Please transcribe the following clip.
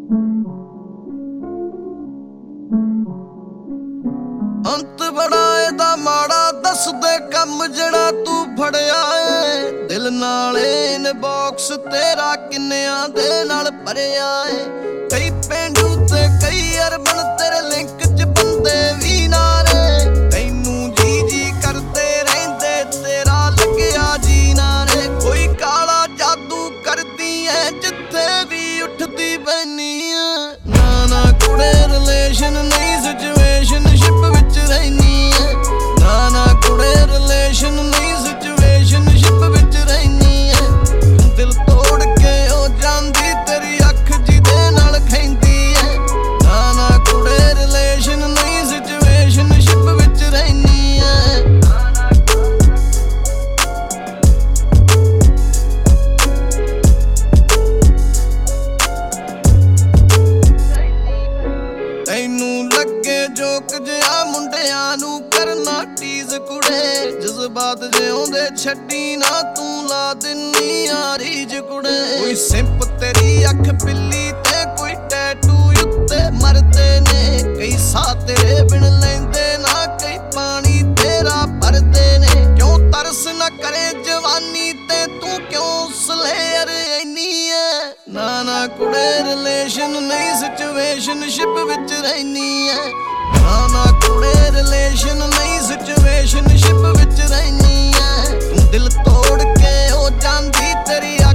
ਅੰਤ ਬੜਾ ਇਹਦਾ ਮਾੜਾ ਦੱਸਦੇ ਕੰਮ ਜਿਹੜਾ ਤੂੰ ਫੜਿਆ ਏ। ਦਿਲ ਨਾਲ ਇਨਬਾਕਸ ਤੇਰਾ ਕਿੰਨਿਆਂ ਦੇ ਨਾਲ ਭਰਿਆ ਏ। ਕਈ ਪੇਂਡੂ ਤੇ ਕਈ ਅਰਬਨ ਤੇਰੇ ਲਿੰਕ 'ਚ ਬੰਦੇ ਵੀ ਨਾਰੇ। ਤੈਨੂੰ ਜੀ ਕਰਦੇ ਰਹਿੰਦੇ ਤੇਰਾ ਲੱਗਿਆ ਜੀ ਨਾਰੇ। ਕੋਈ ਕਾਲਾ ਜਾਦੂ ਕਰਦੀ ਐ ਜਿੱਥੇ ਵੀ ਉੱਠਦੀ ਬੈਨੀ ਐ। ਨਾ ਕੁੜੇ ਰਿਲੇਸ਼ਨ ਨਹੀਂ ਸਿਚੁਏਸ਼ਨਸ਼ਿਪ ਵਿੱਚ ਰਹਿਨੀ ਐ। ਨਾ ਕੁੜੇ ਰਿਲੇਸ਼ਨ ਨਹੀਂ ਸਿਚੁਏਸ਼ਨਸ਼ਿਪ ਵਿੱਚ ਰਹਿਨੀ ਐ। ਦਿਲ ਤੋੜ ਕੇ ਉਹ ਜਾਂਦੀ ਤੇਰੀ ਅੱਖ ਜਿਹਦੇ ਨਾਲ ਖੈਂਦੀ ਐ। ਨਾ ਕੁੜੇ ਰਿਲੇਸ਼ਨ ਨਹੀਂ ਸਿਚੁਏਸ਼ਨਸ਼ਿਪ ਵਿੱਚ ਰਹਿਨੀ ਐ। ਤੈਨੂੰ ਲੱਗੇ ਜੋਕ ਜਿਹਾ ਮੁੰਡਿਆਂ ਨੂੰ ਕਰਨਾ ਟੀਜ਼ ਕੁੜੇ। ਜਜ਼ਬਾਤ ਜਿਉਂਦੇ ਛੱਡੀ ਨਾ ਤੂੰ ਲਾ ਦਿੰਨੀ ਆ ਰੀਝ ਕੁੜੇ। ਕੋਈ ਸਿੰਪ ਤੇਰੀ ਅੱਖ ਪਿੱਲੀ ਤੇ ਕੋਈ ਟੈਟੂ ਉੱਤੇ ਮਰਦੇ ਨੇ। ਕਈ ਸਾਹ ਤੇਰੇ ਬਿਨ ਲੈਂਦੇ ਨਾ ਕਈ ਪਾਣੀ ਤੇਰਾ ਭਰਦੇ ਨੇ। ਕਿਉਂ ਤਰਸ ਨਾ ਕਰੇ ਜਵਾਨੀ ਤੇ ਤੂੰ ਕਿਉਂ ਸਲੇਅਰ ਐਨੀ ਐ। ਨਾ ਕੁੜੇ ਰਿਲੇਸ਼ਨ ਨਹੀਂ ਸਿਚੁਏਸ਼ਨਸ਼ਿਪ ਵਿੱਚ ਰਹਿਨੀ ਐ। ਨਾ ਕੁੜੇ ਰਿਲੇਸ਼ਨ ਨਹੀਂ ਸਿਚੁਏਸ਼ਨਸ਼ਿਪ ਵਿੱਚ ਰਹਿਨੀ ਐ। ਤੂੰ ਦਿਲ ਤੋੜ ਕੇ ਉਹ ਜਾਂਦੀ ਤੇਰੀ